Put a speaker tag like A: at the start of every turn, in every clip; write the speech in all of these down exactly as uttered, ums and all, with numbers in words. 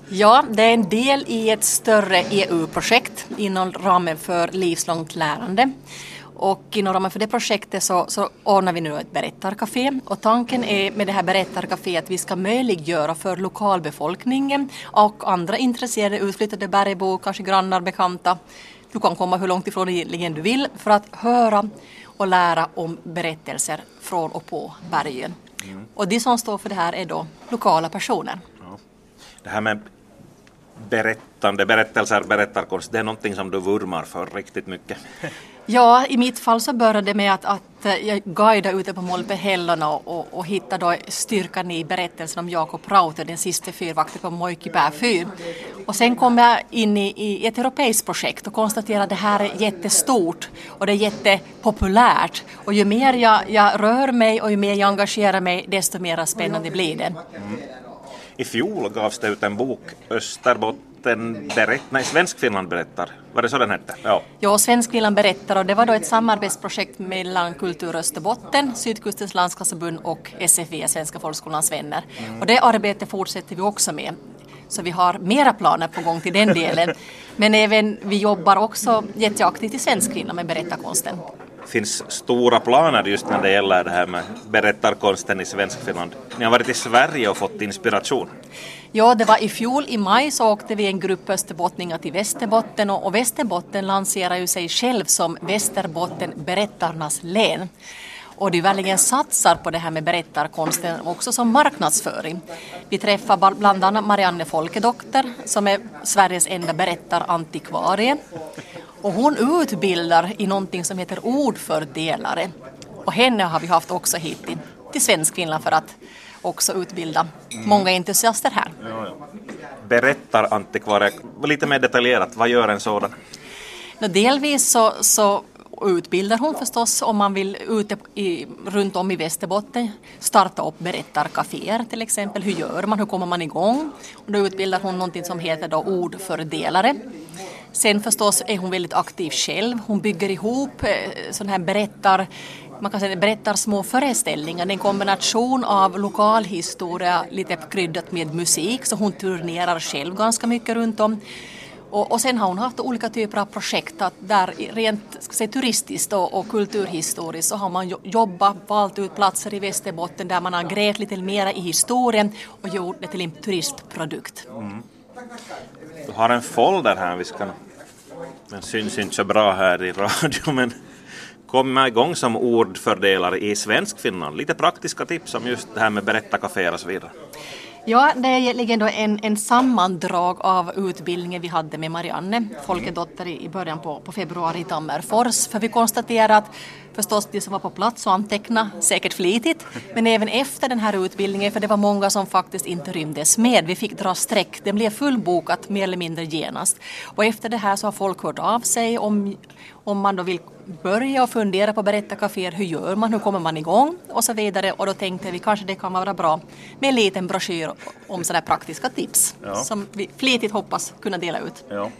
A: Ja, det är en del i ett större E U-projekt inom ramen för livslångt lärande. Och inom ramen för det projektet så, så ordnar vi nu ett berättarcafé. Och tanken är med det här berättarcaféet att vi ska möjliggöra för lokalbefolkningen och andra intresserade utflyttade bergbor, kanske grannar, bekanta. Du kan komma hur långt ifrån egentligen du vill för att höra och lära om berättelser från och på bergen. Mm. Och det som står för det här är då lokala personer.
B: Ja. Det här med berättande, berättelser, berättarkonst, det är någonting som du vurmar för riktigt mycket.
A: Ja, i mitt fall så började det med att, att jag guidade ute på Molpehällarna och, och, och hittade då styrkan i berättelsen om Jakob Rauter, den sista fyrvakten på Moikipää fyr. Och sen kom jag in i, i ett europeiskt projekt och konstaterade att det här är jättestort och det är jättepopulärt. Och ju mer jag, jag rör mig och ju mer jag engagerar mig, desto mer spännande blir det.
B: Mm. I fjol gavs det ut en bok, Österbotten berättar, nej, Svenskfinland berättar. Var det så den hette? Ja,
A: ja Svenskfinland berättar, och det var då ett samarbetsprojekt mellan Kultur Österbotten, Sydkustens landskassabund och S F V, Svenska folkskolans vänner. Mm. Och det arbetet fortsätter vi också med. Så vi har mera planer på gång till den delen. Men även vi jobbar också jätteaktivt i Svenskfinland med berättarkonsten.
B: Finns stora planer just när det gäller det här med berättarkonsten i Svenskfinland. Ni har varit i Sverige och fått inspiration.
A: Ja, det var i fjol i maj så åkte vi en grupp österbottningar till Västerbotten och, och Västerbotten lanserar ju sig själv som Västerbotten berättarnas län. Och de verkligen satsar på det här med berättarkonsten också som marknadsföring. Vi träffar bland annat Marianne Folkedokter som är Sveriges enda berättarantikvarie. Och hon utbildar i någonting som heter ordfördelare. Och henne har vi haft också hit till, till Svenskfinland för att också utbilda mm. många entusiaster här.
B: Ja, ja. Berättarantikvarie, lite mer detaljerat, vad gör en sådan?
A: No, delvis så, så utbildar hon förstås om man vill ute i, runt om i Västerbotten starta upp berättarkaféer till exempel. Hur gör man? Hur kommer man igång? Och då utbildar hon någonting som heter då ordfördelare. Sen förstås är hon väldigt aktiv själv. Hon bygger ihop sån här berättar, man kan säga berättar små föreställningar. Det är en kombination av lokalhistoria lite kryddat med musik, så hon turnerar själv ganska mycket runt om. Och, och sen har hon haft olika typer av projekt att där rent ska säga, turistiskt och, och kulturhistoriskt så har man jobbat, valt ut platser i Västerbotten där man har grävt lite mer i historien och gjort det till en turistprodukt. Mm.
B: Du har en folder här, vi ska, den syns inte så bra här i radio, men komma igång som ordfördelare i Svenskfinland. Lite praktiska tips om just det här med berättarkaféer och så vidare.
A: Ja, det är egentligen då en, en sammandrag av utbildningen vi hade med Marianne Folkedotter i början på, på februari i Tammerfors. För vi konstaterar att förstås de som var på plats och anteckna säkert flitigt, men även efter den här utbildningen, för det var många som faktiskt inte rymdes med. Vi fick dra streck, det blev fullbokat mer eller mindre genast. Och efter det här så har folk hört av sig om, om man då vill börja och fundera på berättarkaféer, hur gör man, hur kommer man igång och så vidare. Och då tänkte vi kanske det kan vara bra med en liten broschyr om sådana praktiska tips, ja, som vi flitigt hoppas kunna dela ut.
B: Ja.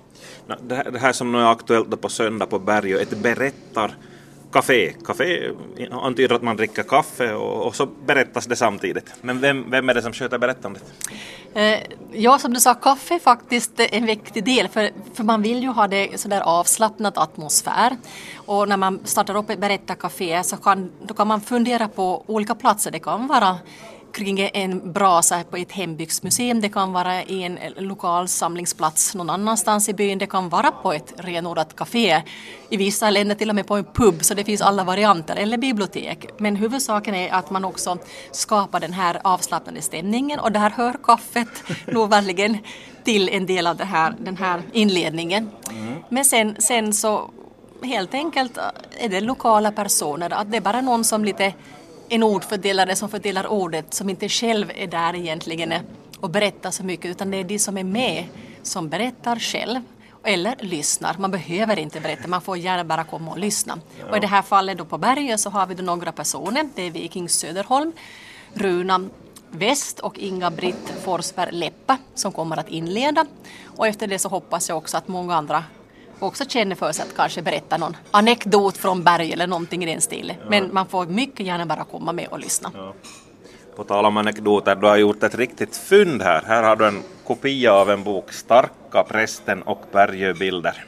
B: Det här, det här som nu är aktuellt på söndag på Bergö, ett berättar Café. Café antyder att man dricker kaffe och, och så berättas det samtidigt. Men vem, vem är det som sköter berättandet?
A: Eh, ja, som du sa, kaffe är faktiskt en viktig del. För, för man vill ju ha det sådär avslappnad atmosfär. Och när man startar upp ett berättarcafé så kan, då kan man fundera på olika platser. Det kan vara kring en brasa på ett hembygdsmuseum, det kan vara i en lokal samlingsplats någon annanstans i byn, det kan vara på ett renodlat café, i vissa länder till och med på en pub, så det finns alla varianter, eller bibliotek. Men huvudsaken är att man också skapar den här avslappnade stämningen, och där hör kaffet nog verkligen till en del av det här, den här inledningen. Mm. Men sen, sen så helt enkelt är det lokala personer, att det är bara någon som lite en ordfördelare som fördelar ordet, som inte själv är där egentligen och berättar så mycket, utan det är de som är med som berättar själv eller lyssnar. Man behöver inte berätta, man får gärna bara komma och lyssna. Ja. Och i det här fallet då på Bergö så har vi då några personer, det är Viking Söderholm, Runa West och Inga-Britt Forsberg-Leppa som kommer att inleda. Och efter det så hoppas jag också att många andra också känner för sig att kanske berätta någon anekdot från Berg eller någonting i den stilen. Ja. Men man får mycket gärna bara komma med och lyssna. Ja.
B: På tal om anekdoter, du har gjort ett riktigt fynd här. Här har du en kopia av en bok, Starka prästen och Bergöbilder.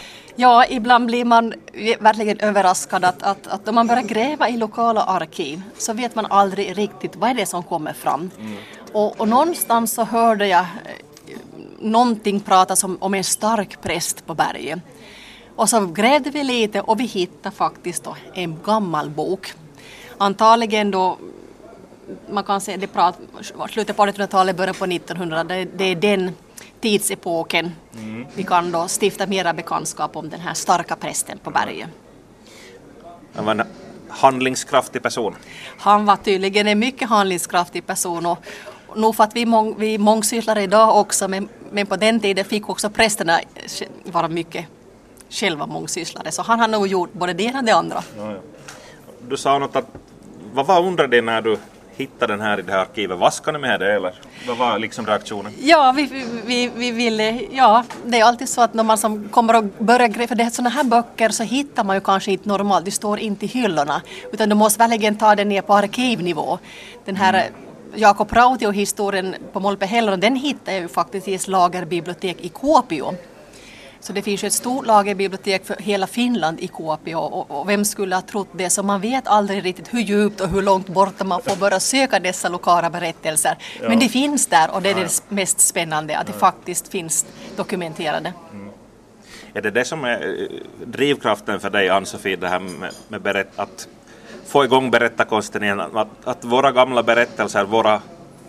A: Ja, ibland blir man verkligen överraskad att, att, att om man börjar gräva i lokala arkiv så vet man aldrig riktigt vad är det som kommer fram. Mm. Och, och någonstans så hörde jag någonting pratas om, om en stark präst på berget. Och så grävde vi lite och vi hittade faktiskt då en gammal bok. Antagligen då, man kan säga det prat, slutet på artonhundratalet, början på nittonhundratalet, det, det är den tidsepoken. Mm. Vi kan då stifta mera bekantskap om den här starka prästen på berget.
B: Han var en handlingskraftig person.
A: Han var tydligen en mycket handlingskraftig person och nog för att vi, mång, vi mångsysslar idag också, men, men på den tiden fick också prästerna vara mycket själva mångsysslare. Så han har nog gjort både det ena och det andra.
B: Ja, ja. Du sa något att, vad var under det när du hittade den här i det här arkivet? Vaskade med det eller vad var liksom reaktionen?
A: Ja, vi, vi, vi ville, ja, det är alltid så att när man som kommer och börjar gräva, för det är sådana här böcker så hittar man ju kanske inte normalt, det står inte i hyllorna, utan du måste verkligen ta den ner på arkivnivå. Den här mm. Jakob Rautio-historien på Molpe-Hellron, den hittar jag ju faktiskt i ett lagerbibliotek i Kuopio. Så det finns ju ett stort lagerbibliotek för hela Finland i Kuopio och, och vem skulle ha trott det, så man vet aldrig riktigt hur djupt och hur långt borta man får börja söka dessa lokala berättelser. Ja. Men det finns där och det är det mest spännande, att det faktiskt finns dokumenterade.
B: Mm. Är det det som är drivkraften för dig, Ann-Sofie, det här med, med berätt, att få igång berättarkonsten igen, att, att våra gamla berättelser, våra,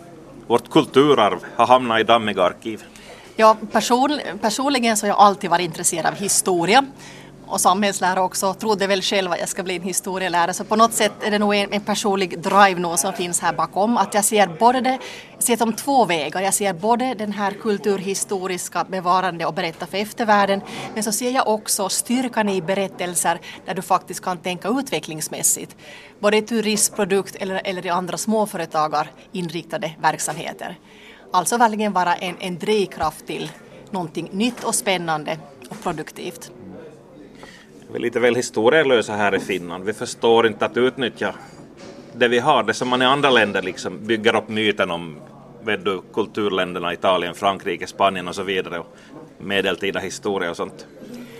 B: vårt kulturarv har hamnat i dammiga arkiv?
A: Ja, person, personligen så har jag alltid varit intresserad av historia och samhällslära också. Trodde väl själv att jag ska bli en historielärare. Så på något sätt är det nog en, en personlig drive nog som finns här bakom. Att jag ser både det, jag ser som två vägar. Jag ser både den här kulturhistoriska bevarande och berätta för eftervärlden. Men så ser jag också styrkan i berättelser där du faktiskt kan tänka utvecklingsmässigt. Både i turistprodukt eller, eller i andra småföretagar inriktade verksamheter. Alltså verkligen vara en, en drivkraft till någonting nytt och spännande och produktivt.
B: Vi är lite väl historielösa här i Finland. Vi förstår inte att utnyttja det vi har. Det som man i andra länder liksom bygger upp myten om, vet du, kulturländerna, Italien, Frankrike, Spanien och så vidare. Och medeltida historia och sånt.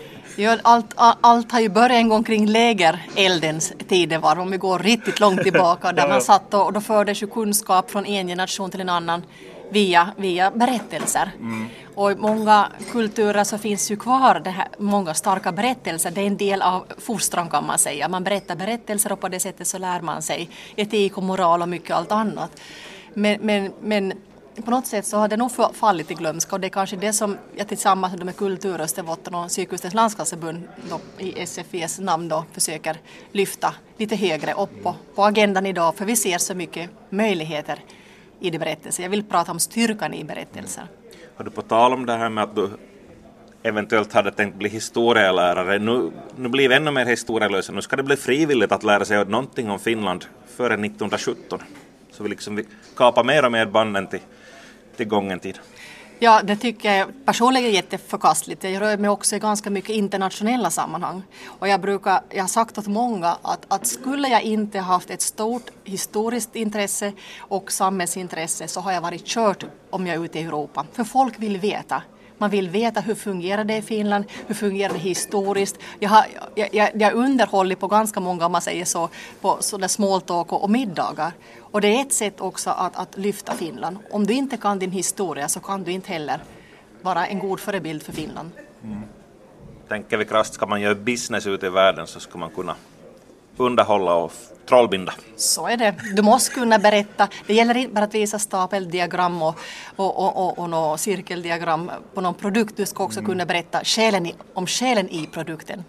A: Ja, allt, allt har ju börjat en gång kring lägereldens tidevarv, om vi går riktigt långt tillbaka, där man satt och, och då fördes ju kunskap från en generation till en annan via, via berättelser. Mm. Och i många kulturer så finns ju kvar det här, många starka berättelser. Det är en del av fostran kan man säga. Man berättar berättelser och på det sättet så lär man sig etik och moral och mycket allt annat. Men, men, men på något sätt så har det nog fallit i glömska, och det är kanske det som jag tillsammans med Kulturösterbotten och Sydkustens landskapsförbund i S F I:s namn då försöker lyfta lite högre upp på, på agendan idag, för vi ser så mycket möjligheter i det berättelser. Jag vill prata om styrkan i berättelser.
B: Har du på tal om det här med att du eventuellt hade tänkt bli historielärare, nu, nu blir vi ännu mer historielösa. Nu ska det bli frivilligt att lära sig någonting om Finland före nittonhundrasjutton. Så vi liksom vi kapar mer och mer banden till, till gången tid.
A: Ja, det tycker jag personligen är jätteförkastligt. Jag rör mig också i ganska mycket internationella sammanhang. Och jag brukar, jag har sagt åt många att, att skulle jag inte haft ett stort historiskt intresse och samhällsintresse så har jag varit kört om jag är ute i Europa. För folk vill veta. Man vill veta hur fungerar det i Finland, hur fungerar det historiskt. Jag har jag, jag, jag underhåller på ganska många, om man säger så, på sådana smalltalk och, och middagar. Och det är ett sätt också att, att lyfta Finland. Om du inte kan din historia så kan du inte heller vara en god förebild för Finland.
B: Mm. Tänker vi krasst, ska man göra business ute i världen så ska man kunna underhålla och trollbinda.
A: Så är det. Du måste kunna berätta. Det gäller inte bara att visa stapeldiagram och, och, och, och, och någon cirkeldiagram på någon produkt. Du ska också mm. kunna berätta själen i, om själen i produkten.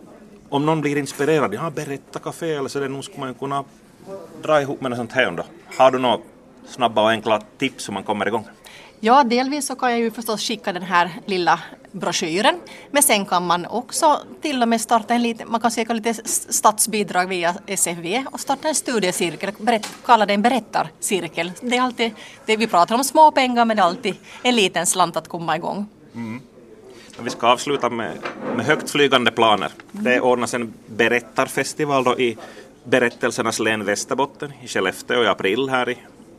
B: Om någon blir inspirerad, ja, berätta kafé eller så det, nu ska man kunna dra ihop med något sånt här. Då. Har du några snabba och enkla tips som man kommer igång?
A: Ja, delvis så kan jag ju förstås skicka den här lilla broschyren. Men sen kan man också till och med starta en liten, man kan söka lite statsbidrag via S F V och starta en studiecirkel, berätt, kalla det en berättarcirkel. Det är alltid, det vi pratar om små pengar, men det är alltid en liten slant att komma igång.
B: Mm. Vi ska avsluta med, med högt flygande planer. Mm. Det ordnas en berättarfestival då i Berättelsernas län Västerbotten i Skellefteå i april här i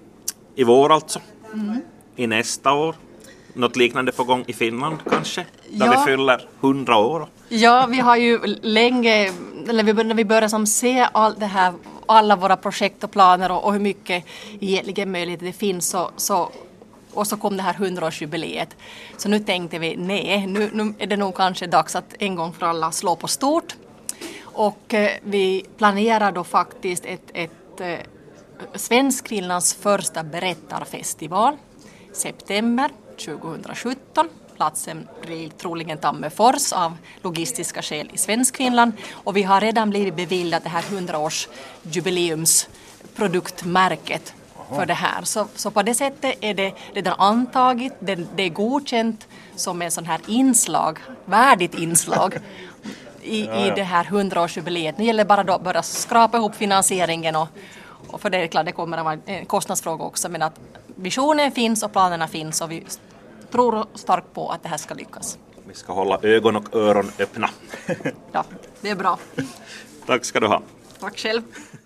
B: i vår alltså.
A: Mm.
B: I nästa år. Något liknande på gång i Finland kanske? Där
A: Ja.
B: vi fyller hundra år.
A: Ja, vi har ju länge, eller vi, när vi började som se allt det här, alla våra projekt och planer och, och hur mycket egentligen möjligheter det finns så, så, och så kom det här hundraårsjubileet. Så nu tänkte vi, nej, nu, nu är det nog kanske dags att en gång för alla slå på stort. Och eh, vi planerar då faktiskt ett, ett eh, Svenskfinlands första berättarfestival, september tjugohundrasjutton. Platsen blir troligen Tammerfors av logistiska skäl i Svenskfinland. Och vi har redan blivit beviljat det här hundraårsjubileumsproduktmärket för det här. Så, så på det sättet är det redan antaget, det, det är godkänt som en sån här inslag, värdigt inslag i, ja, ja. i det här hundraårsjubileet. Det gäller bara då att börja skrapa ihop finansieringen och, och för det är klart det kommer att vara en kostnadsfråga också, men att visionen finns och planerna finns och vi tror starkt på att det här ska lyckas.
B: Vi ska hålla ögon och öron öppna.
A: Ja, det är bra.
B: Tack ska du ha.
A: Tack själv.